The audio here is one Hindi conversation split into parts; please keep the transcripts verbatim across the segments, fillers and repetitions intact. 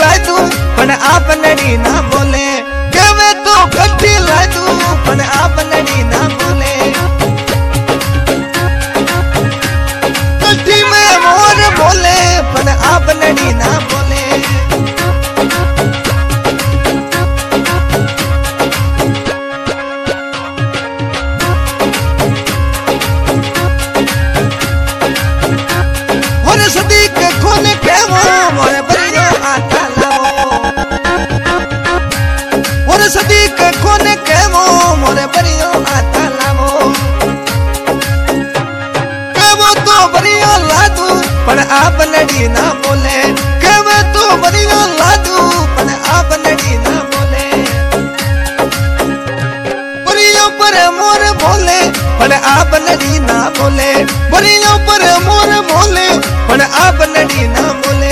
लाई तू पण आप नड़ी ना बोले के मैं तो कट्टी लाई तू पण आप नड़ी ना बोले कट्टी में मोर बोले पण आप नड़ी ना बोले और सदीक खोने केवो मोरे बरियो आता लावो और सदीक खोने केवो मोरे बरियो आता लावो केवो तो बरियो लादू पण आप नड़ी ना बोले केवो तो बरियो लादू पण आप नड़ी ना बोले बरियो पर मोर बोले पण आप नड़ी ना बोले बरियो पर मोर बोले पण आप नड़ी ना बोले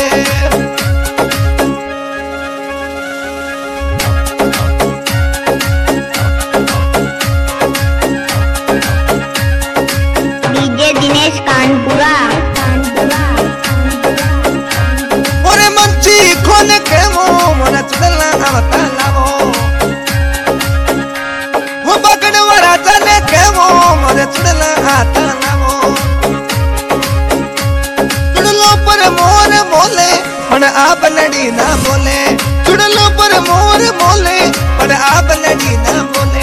डीजे दिनेश कानपुरा मोरे मंची खोने के वो मोरा चुदला आवता लावो वो बगड़वारा चले के वो मोरे चुदला आता लावो चुड़लो पर मोर बोले पण आप नड़ी ना बोले चुड़लो पर मोर बोले पण आप नड़ी ना बोले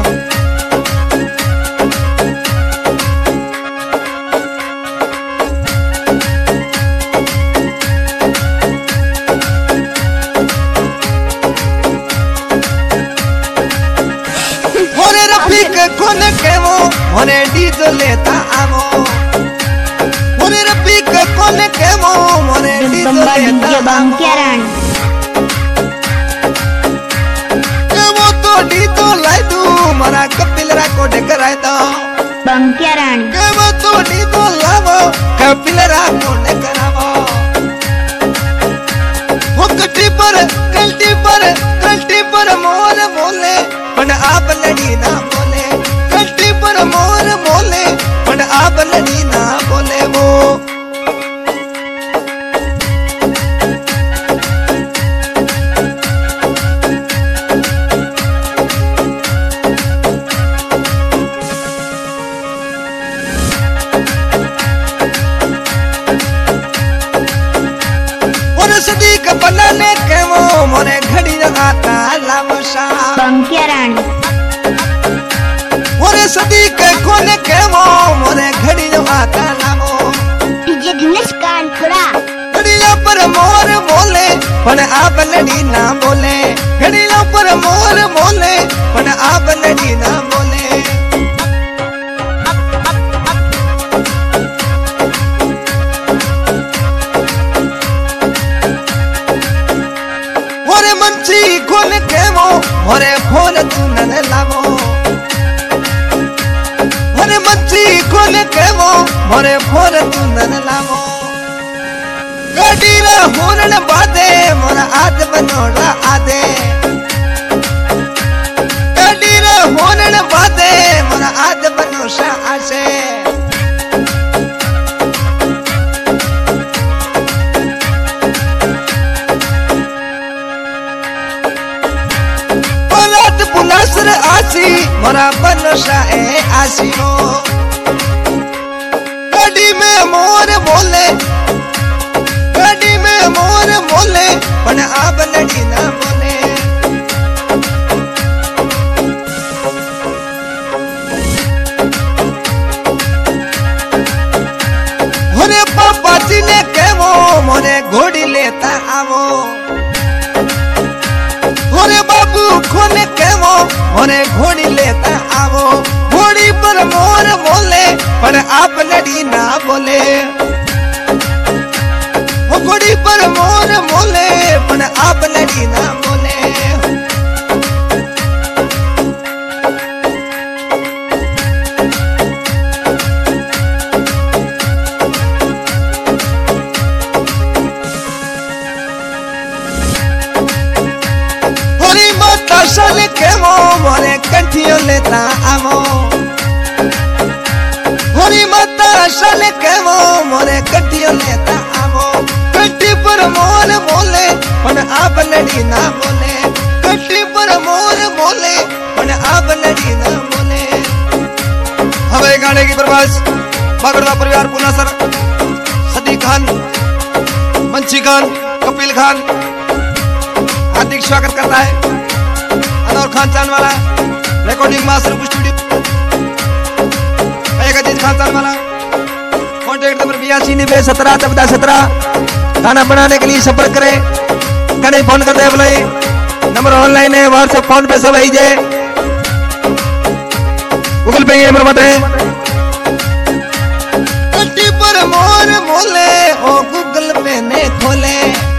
मोरे रफीक खोने के वो मोरे डीजो लेता आवो मोरे रफीक खोने के वो मोरे डीजो लेता बंक्यारण के वो तो डीजो लाई दू मोरा कपिल रा को डकराय दो बंक्यारण के वो तो डीजो लावो कपिल रा को डकरावो वो कट्टी पर कल्टी पर कल्टी पर मोर बोले पण आप नड़ी ना बोले कट्टी पर मोर बोले पण आप नड़ी ना बोले वो और सदीक बनाने के वो मोरे घड़ी आता लावशा बंक्यारण मोरे सदीक खोने के वो मोरे घड़ी आता लावो डीजे दिनेश कानपुरा घड़िया पर मोर बोले पण आप नड़ी ना बोले घड़िया पर मोर बोले पण आप नड़ी ना बोले मोरे मंची खोल के वो मोरे फोन तू नन लावो मोरे मंची खोल के वो मोरे फोन तू नन लावो गाड़ी रा होरन बादे मोरा आद बनोड़ा आदे गाड़ी रा होरन बादे मोरा आद बनोशा आसे पुलासर आसी मोरा बनोशा ए आसी हो गाड़ी में मोर बोले गाड़ी में मोर बोले पण आप नड़ी ना बोले मोरे पापा जी ने कहवो मोरे घोड़ी लेता आवो मोरे बाबू खोने कहवो मोरे घोड़ी लेता आवो घोड़ी पर मोर बोले पर आप नड़ी ना बोले वो घोड़ी पर मोर बोले पर आप नड़ी ना बोले सल के वो मोरे कंठियों लेता आवो होरी माता सल के वो मोरे कंठियों लेता आवो कंठी पर मोर बोले पण आप लड़ी ना बोले घंटी पर मोर बोले पण आप लड़ी ना बोले। हवे गाने की प्रवास बागड़वा परिवार पुना सर सदी खान मंची खान कपिल खान हार्दिक स्वागत करता है। अनौर खान चांद वाला रिकॉर्डिंग मास्टर स्टूडियो एक अजीत खान चांद वाला कॉन्टेक्ट नंबर बयासी नब्बे सत्रह चौदह सत्रह। खाना बनाने के लिए संपर्क करें कड़े फोन करते हैं बोले नंबर ऑनलाइन है व्हाट्सएप फोन पे सब आई जाए गूगल पे ये नंबर बताए। घंटी पर मोर बोले ओ गूगल पे ने खोले